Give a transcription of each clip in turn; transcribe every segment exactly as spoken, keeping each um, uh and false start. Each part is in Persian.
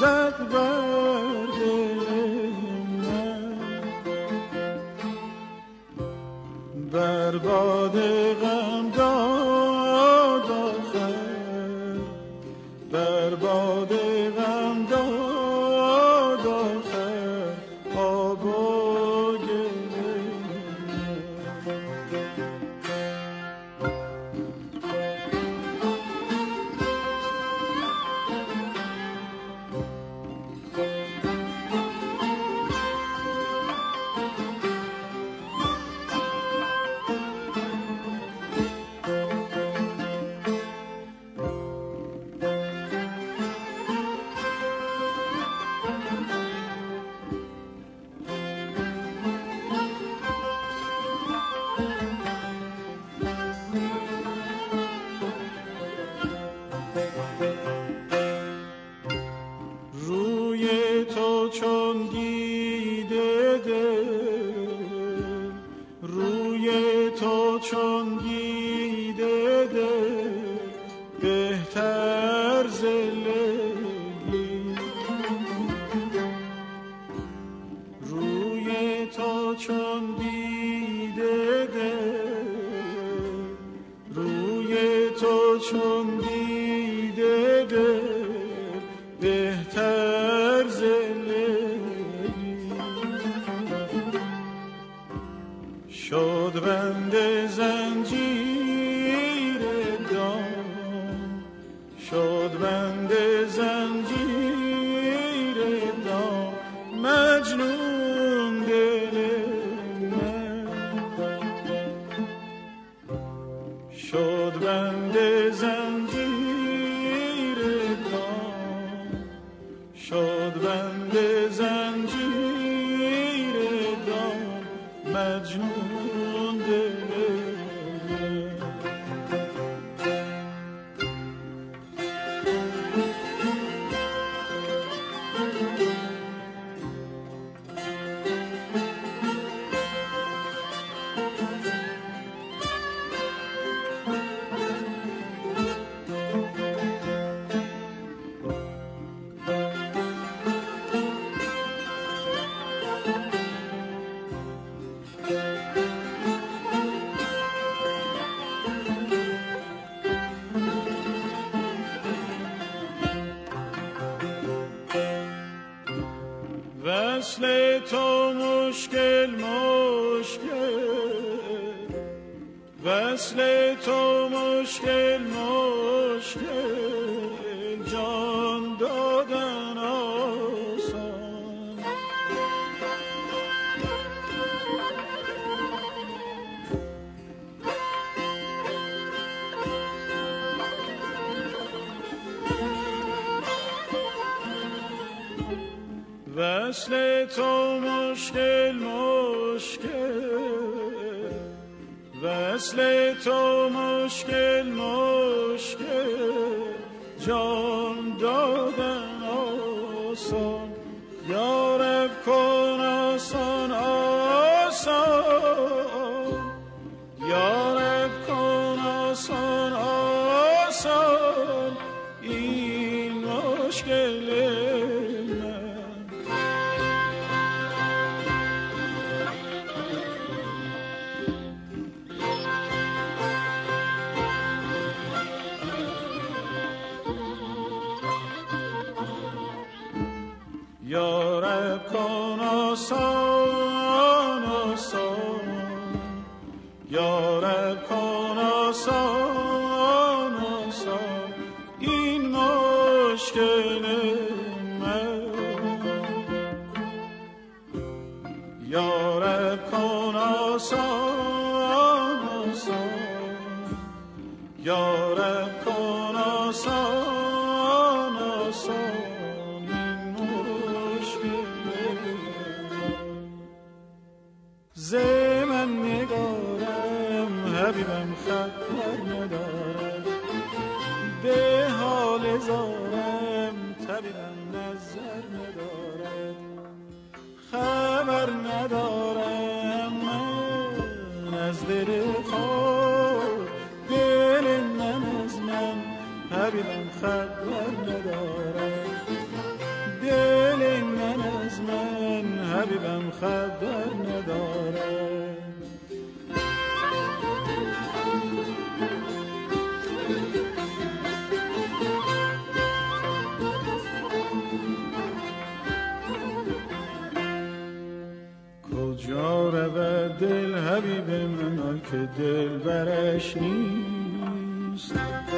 زد بر دل من، بر باد غم داد آخر، بر باد غم داد آخر آب و گل من. روی تو چون دیده دل، روی تو چون دیده دل بهتر ز لیلی، روی تو چون دیده دل، روی تو چون دیده دل بهتر ز لیلی، شد بند زنجیر دام، شد بند زنجیر دام مجنون دل من، شد بند زنجیر دام، شد بند زنجیر دام مجنون دل من. وصل تو مشکل مشکل، وصل تو مشکل مشکل، جان دادن آسان، وصل تو مشکل مشکل، وصل تو مشکل مشکل، جان دادن آسان، یا رب کن آسان آسان، یا رب کن آسان آسان این مشکل من. یا رب کن آسان آسان، یا رب کن آسان آسان این مشکل من، یا رب کن آسان آسان، یا رب کن آسان آسان ز من نگارم حبیبم خبر ندارم، به حال زارم طبیبم نظر ندارد، خبر ندارم من از دل خود، دل من از من حبیبم خبر ندارد، حبیبم خبر نداره. کجا رود دل حبیب من که دل برش نیست،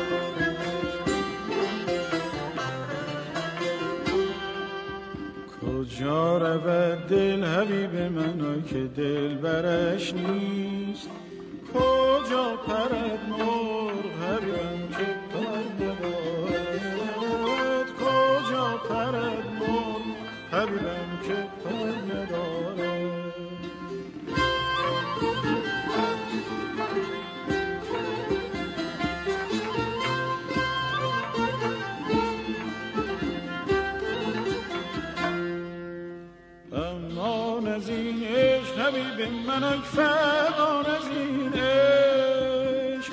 کجا رود دل حبیب من که دل برش نیست، کجا پرد مرغ حبیبم که پر ندارد، کجا پرد مرغ حبیبم که پر ندارد. امان از این عشق حبیب من فغان از این عشق،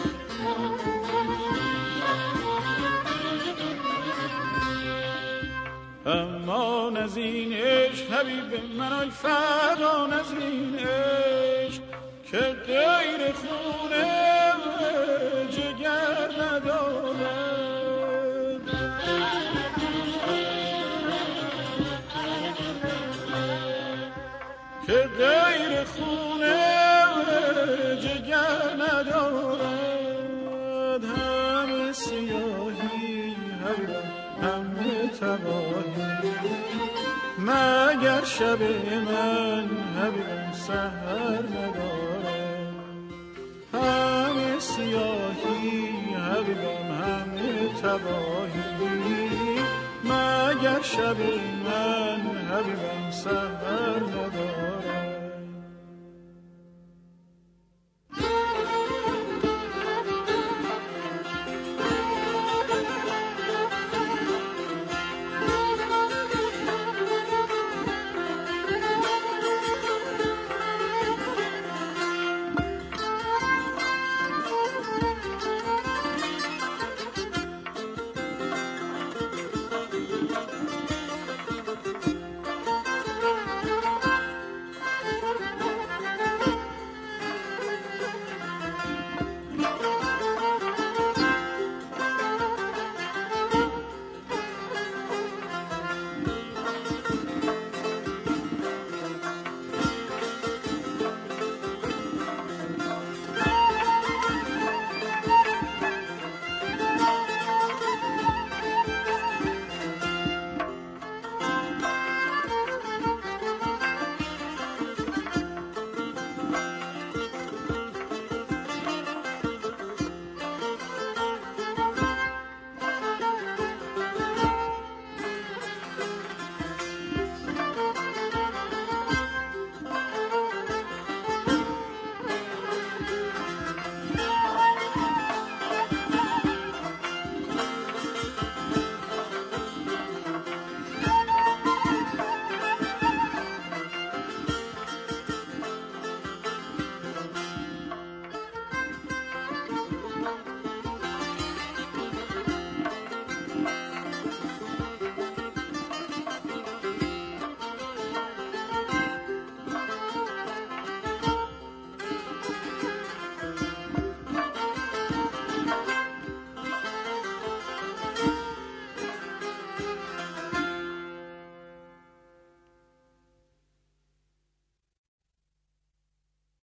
امان از این عشق حبیب من فغان از این عشق که غیر خون جگر ندارد، که غیر خون جگر ندارد. همه سیاهی همه تباهی مگر شب من حبیبم سحر ندارد. همه سیاهی حبیبم همه تباهی مگر شب من حبیبم سحر ندارد.